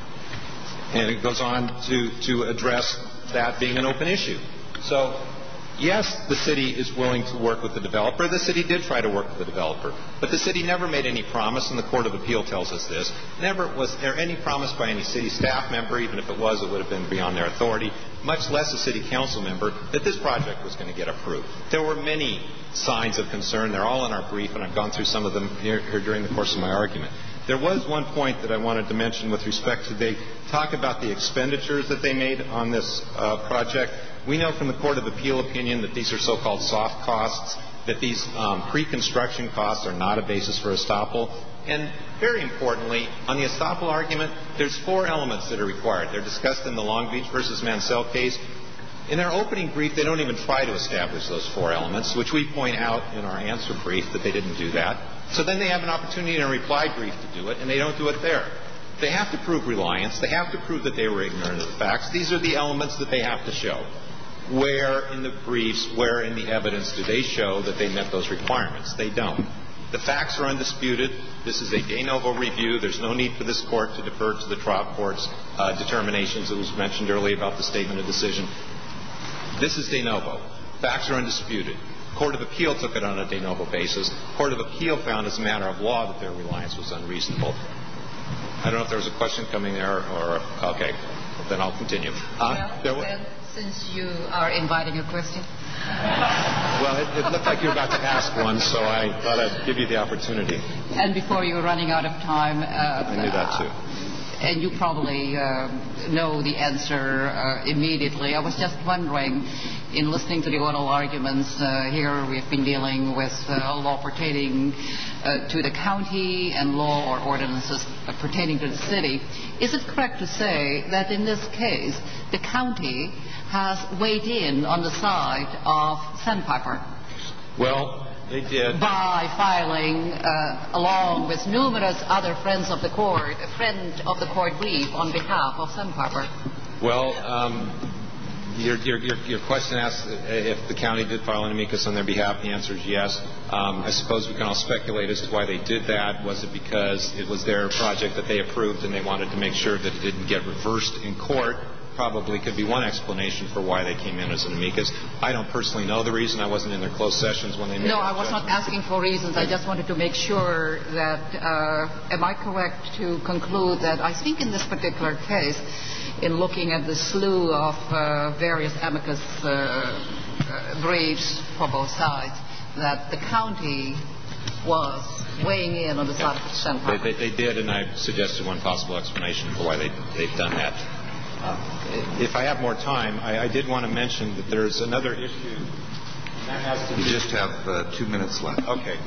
And it goes on to, to address that being an open issue. So, yes, the city is willing to work with the developer. The city did try to work with the developer. But the city never made any promise, and the Court of Appeal tells us this. Never was there any promise by any city staff member, even if it was, it would have been beyond their authority, much less a city council member, that this project was going to get approved. There were many signs of concern. They're all in our brief, and I've gone through some of them here, here during the course of my argument. There was one point that I wanted to mention with respect to they talk about the expenditures that they made on this uh, project. We know from the Court of Appeal opinion that these are so-called soft costs, that these um, pre-construction costs are not a basis for estoppel. And very importantly, on the estoppel argument, there's four elements that are required. They're discussed in the Long Beach versus Mansell case. In their opening brief, they don't even try to establish those four elements, which we point out in our answer brief that they didn't do that. So then they have an opportunity in a reply brief to do it, and they don't do it there. They have to prove reliance. They have to prove that they were ignorant of the facts. These are the elements that they have to show. Where in the briefs, where in the evidence do they show that they met those requirements? They don't. The facts are undisputed. This is a de novo review. There's no need for this court to defer to the trial court's uh, determinations. It was mentioned earlier about the statement of decision. This is de novo. Facts are undisputed. Court of Appeal took it on a de novo basis. Court of Appeal found as a matter of law that their reliance was unreasonable. I don't know if there was a question coming there or, okay, then I'll continue. Uh, well, then, since you are inviting a question. Well, it, it looked like you were about to ask one, so I thought I'd give you the opportunity. And before you're running out of time. Uh, I knew that too. And you probably uh, know the answer uh, immediately. I was just wondering, in listening to the oral arguments uh, here, we've been dealing with uh, law pertaining uh, to the county and law or ordinances uh, pertaining to the city. Is it correct to say that in this case, the county has weighed in on the side of Sandpiper? Well, they did. By filing, uh, along with numerous other friends of the court, a friend of the court brief on behalf of Sandpiper. Well, um, your, your, your, your question asks if the county did file an amicus on their behalf. The answer is yes. Um, I suppose we can all speculate as to why they did that. Was it because it was their project that they approved and they wanted to make sure that it didn't get reversed in court? Probably could be one explanation for why they came in as an amicus. I don't personally know the reason. I wasn't in their closed sessions when they made. No, I was not asking for reasons. I just wanted to make sure that, uh, am I correct to conclude that I think in this particular case, in looking at the slew of uh, various amicus uh, uh, briefs for both sides, that the county was weighing in on the side of Sandpiper? They, they, they did, and I suggested one possible explanation for why they, they've done that. Uh, if I have more time, I, I did want to mention that there's another issue. And that has to you do just have uh, two minutes left. Okay.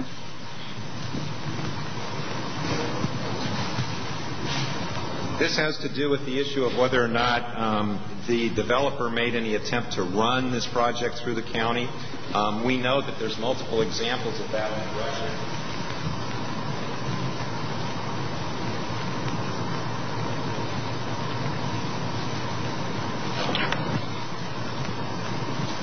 This has to do with the issue of whether or not um, the developer made any attempt to run this project through the county. Um, we know that there's multiple examples of that in the record.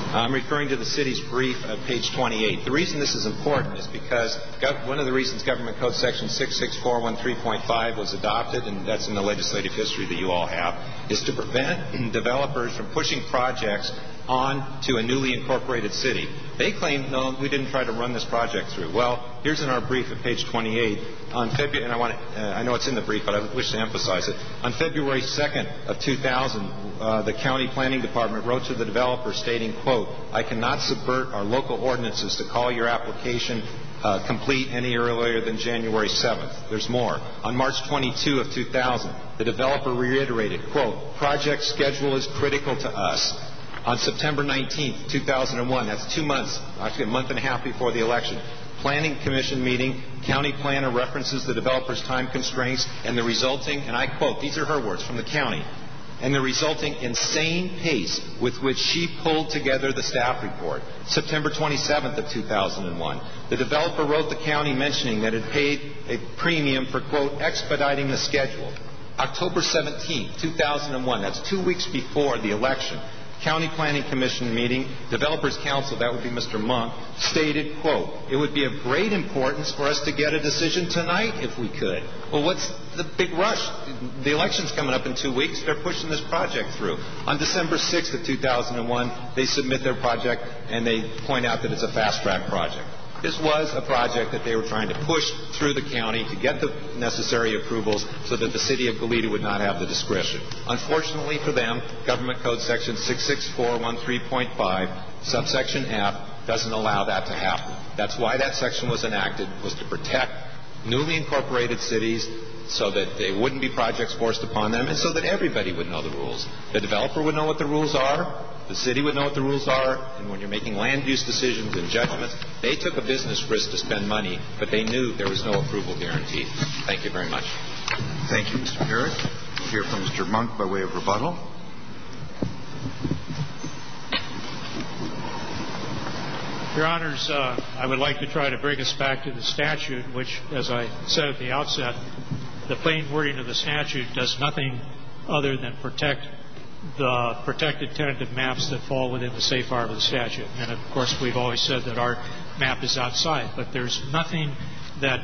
I'm referring to the city's brief at page twenty-eight. The reason this is important is because one of the reasons Government Code Section six six four one three point five was adopted, and that's in the legislative history that you all have, is to prevent developers from pushing projects on to a newly incorporated city. They claim, no, we didn't try to run this project through. Well, here's in our brief at page twenty-eight. On February, and I want to, uh, I know it's in the brief, but I wish to emphasize it. On February second of two thousand, uh, the county planning department wrote to the developer stating, quote, "I cannot subvert our local ordinances to call your application uh, complete any earlier than January seventh. There's more. On March twenty-second of two thousand, the developer reiterated, quote, "Project schedule is critical to us." On September nineteenth, two thousand one, that's two months, actually a month and a half before the election, Planning Commission meeting, county planner references the developer's time constraints and the resulting, and I quote, these are her words from the county, and the resulting insane pace with which she pulled together the staff report. September twenty-seventh of two thousand one, the developer wrote the county mentioning that it paid a premium for, quote, "expediting the schedule." October seventeenth, two thousand one, that's two weeks before the election, County Planning Commission meeting, Developers Council, that would be Mister Monk, stated, quote, "It would be of great importance for us to get a decision tonight if we could." Well, what's the big rush? The election's coming up in two weeks. They're pushing this project through. On December sixth of two thousand one, they submit their project and they point out that it's a fast-track project. This was a project that they were trying to push through the county to get the necessary approvals so that the city of Goleta would not have the discretion. Unfortunately for them, Government Code Section six six four one three point five, subsection F, doesn't allow that to happen. That's why that section was enacted, was to protect newly incorporated cities so that they wouldn't be projects forced upon them and so that everybody would know the rules. The developer would know what the rules are. The city would know what the rules are, and when you're making land use decisions and judgments, they took a business risk to spend money, but they knew there was no approval guarantee. Thank you very much. Thank you, Mister Garrett. We'll hear from Mister Monk by way of rebuttal. Your Honors, uh, I would like to try to bring us back to the statute, which, as I said at the outset, the plain wording of the statute does nothing other than protect the protected tentative maps that fall within the safe harbor of the statute. And, of course, we've always said that our map is outside, but there's nothing that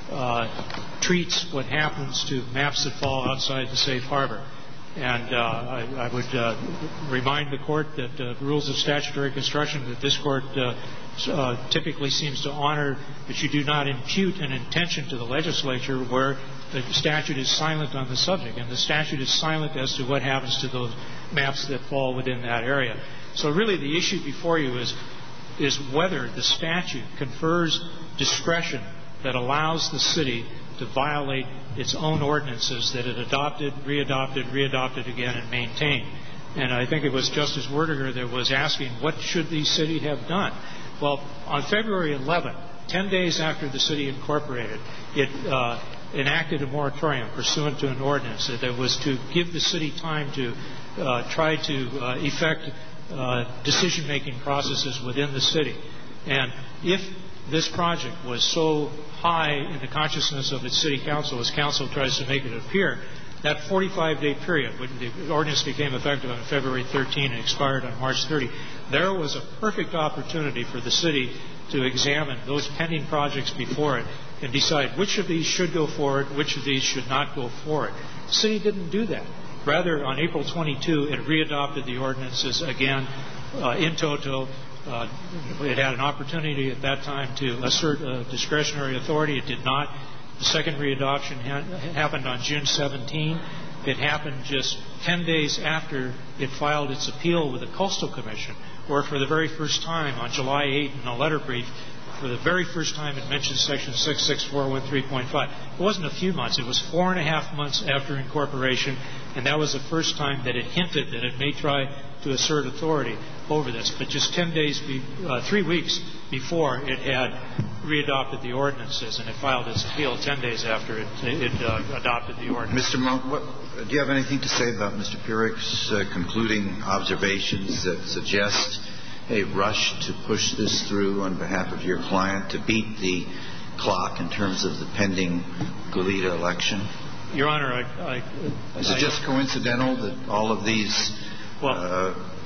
uh, treats what happens to maps that fall outside the safe harbor. And uh, I, I would uh, remind the Court that uh, rules of statutory construction that this Court uh, uh, typically seems to honor, that you do not impute an intention to the legislature where the statute is silent on the subject. And the statute is silent as to what happens to those maps that fall within that area. So really the issue before you is, is whether the statute confers discretion that allows the city to violate its own ordinances that it adopted, readopted, readopted again, and maintained. And I think it was Justice Werdiger that was asking, what should the city have done? Well, on February eleventh, ten days after the city incorporated, it uh, enacted a moratorium pursuant to an ordinance that was to give the city time to uh, try to uh, effect uh, decision-making processes within the city. And if this project was so high in the consciousness of its city council as council tries to make it appear, that forty-five day period, when the ordinance became effective on February thirteenth and expired on March thirtieth, there was a perfect opportunity for the city to examine those pending projects before it and decide which of these should go forward, which of these should not go forward. The city didn't do that. Rather, on April twenty-second, it readopted the ordinances again uh, in toto. Uh, it had an opportunity at that time to assert a discretionary authority. It did not. The second readoption ha- happened on June seventeenth. It happened just ten days after it filed its appeal with the Coastal Commission, where for the very first time on July eighth in a letter brief, for the very first time it mentioned Section six six four one three point five. It wasn't a few months. It was four and a half months after incorporation, and that was the first time that it hinted that it may try to assert authority over this. But just ten days, be, uh, three weeks before it had readopted the ordinances, and it filed its appeal ten days after it, it uh, adopted the ordinance. Mister Monk, what, do you have anything to say about Mister Pierick's uh, concluding observations that suggest a rush to push this through on behalf of your client to beat the clock in terms of the pending Goleta election? Your Honor, I... I Is it I, just coincidental that all of these well, uh,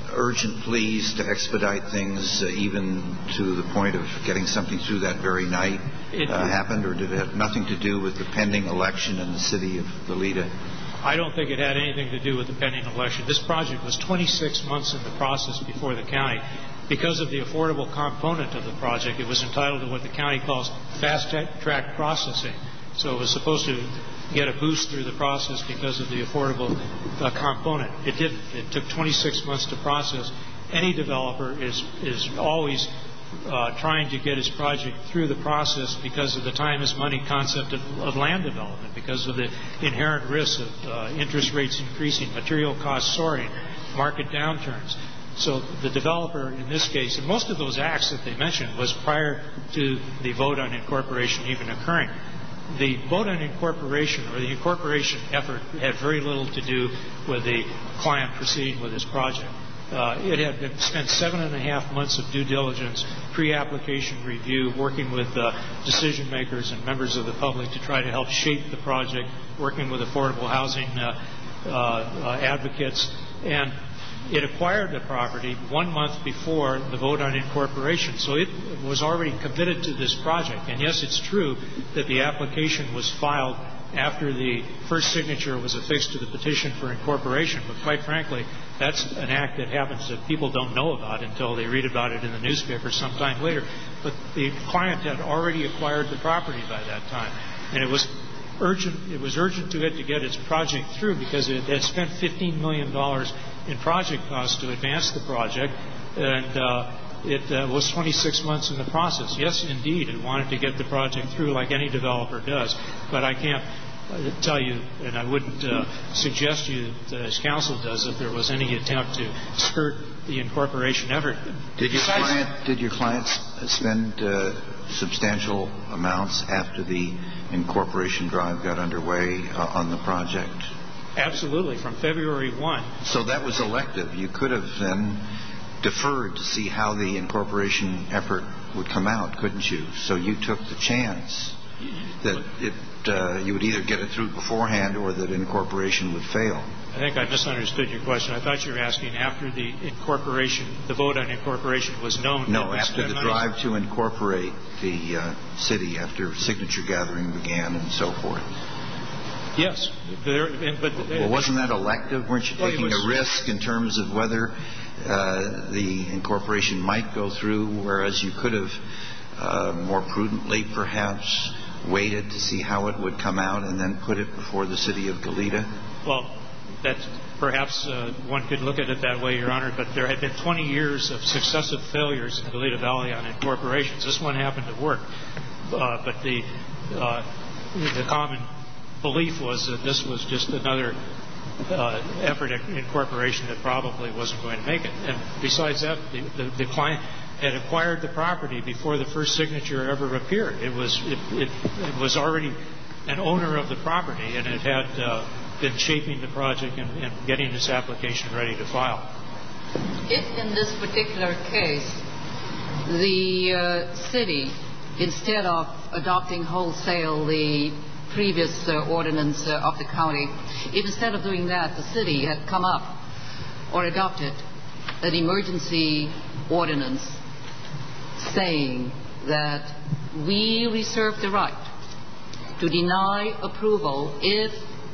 urgent pleas to expedite things, uh, even to the point of getting something through that very night, uh, happened, or did it have nothing to do with the pending election in the city of Goleta? I don't think it had anything to do with the pending election. This project was twenty-six months in the process before the county. Because of the affordable component of the project, it was entitled to what the county calls fast-track processing. So it was supposed to get a boost through the process because of the affordable uh, component. It didn't. It took twenty-six months to process. Any developer is is always uh, trying to get his project through the process because of the time is money concept of, of land development, because of the inherent risks of uh, interest rates increasing, material costs soaring, market downturns. So the developer in this case, and most of those acts that they mentioned was prior to the vote on incorporation even occurring. The vote on incorporation or the incorporation effort had very little to do with the client proceeding with his project. Uh, it had been spent seven and a half months of due diligence, pre-application review, working with uh, decision makers and members of the public to try to help shape the project, working with affordable housing uh, uh, uh, advocates, and it acquired the property one month before the vote on incorporation. So it was already committed to this project. And yes, it's true that the application was filed after the first signature was affixed to the petition for incorporation. But quite frankly, that's an act that happens that people don't know about until they read about it in the newspaper sometime later. But the client had already acquired the property by that time. And it was urgent, it was urgent to it to get its project through because it had spent fifteen million dollars in project costs to advance the project, and uh, it uh, was twenty-six months in the process. Yes, indeed, it wanted to get the project through like any developer does, but I can't uh, tell you, and I wouldn't uh, suggest you, that, as counsel does, that there was any attempt to skirt the incorporation effort. Did your client, did your clients spend uh, substantial amounts after the incorporation drive got underway uh, on the project? Absolutely, from February first. So that was elective. You could have then deferred to see how the incorporation effort would come out, couldn't you? So you took the chance that it, uh, you would either get it through beforehand or that incorporation would fail. I think I misunderstood your question. I thought you were asking after the incorporation, the vote on incorporation was known. No, after the drive to incorporate the uh, city, after signature gathering began and so forth. Yes, there, but well, wasn't that elective? Weren't you taking a risk in terms of whether uh, the incorporation might go through, whereas you could have uh, more prudently, perhaps, waited to see how it would come out and then put it before the city of Goleta? Well, that's perhaps uh, one could look at it that way, Your Honor. But there had been twenty years of successive failures in Goleta Valley on incorporations. This one happened to work, uh, but the uh, the common belief was that this was just another uh, effort at incorporation that probably wasn't going to make it. And besides that, the, the, the client had acquired the property before the first signature ever appeared. It was it, it, it was already an owner of the property, and it had uh, been shaping the project and, and getting its application ready to file. If in this particular case the uh, city, instead of adopting wholesale the previous uh, ordinance uh, of the county, if instead of doing that the city had come up or adopted an emergency ordinance saying that we reserve the right to deny approval if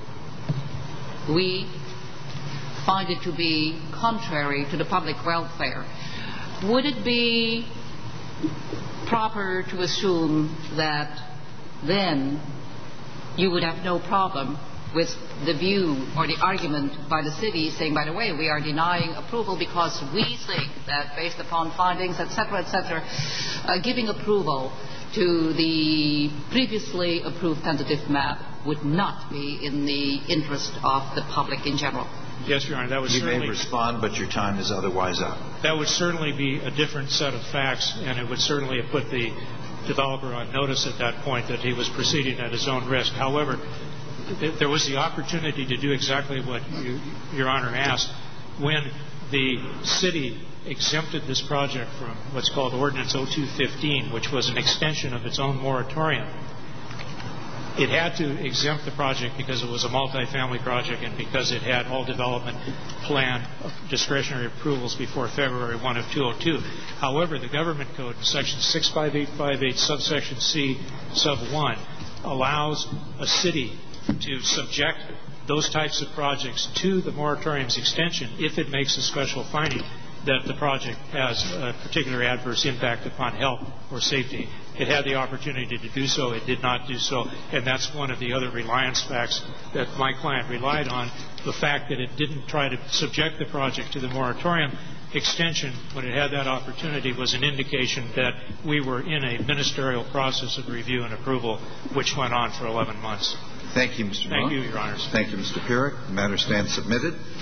we find it to be contrary to the public welfare, would it be proper to assume that then you would have no problem with the view or the argument by the city saying, by the way, we are denying approval because we think that based upon findings, et cetera, et cetera, uh, giving approval to the previously approved tentative map would not be in the interest of the public in general? Yes, Your Honor. That would you certainly may respond, but your time is otherwise up. That would certainly be a different set of facts, and it would certainly have put the developer on notice at that point that he was proceeding at his own risk. However, there was the opportunity to do exactly what you, Your Honor asked when the city exempted this project from what's called Ordinance oh two fifteen, which was an extension of its own moratorium. It had to exempt the project because it was a multifamily project and because it had all development plan discretionary approvals before February first of two thousand two. However, the government code in section six five eight five eight subsection C sub one allows a city to subject those types of projects to the moratorium's extension if it makes a special finding that the project has a particular adverse impact upon health or safety. It had the opportunity to do so. It did not do so. And that's one of the other reliance facts that my client relied on, the fact that it didn't try to subject the project to the moratorium extension when it had that opportunity was an indication that we were in a ministerial process of review and approval, which went on for eleven months. Thank you, Mister Thank Moore. you, Your Honors. Thank you, Mister Pierik. The matter stands submitted.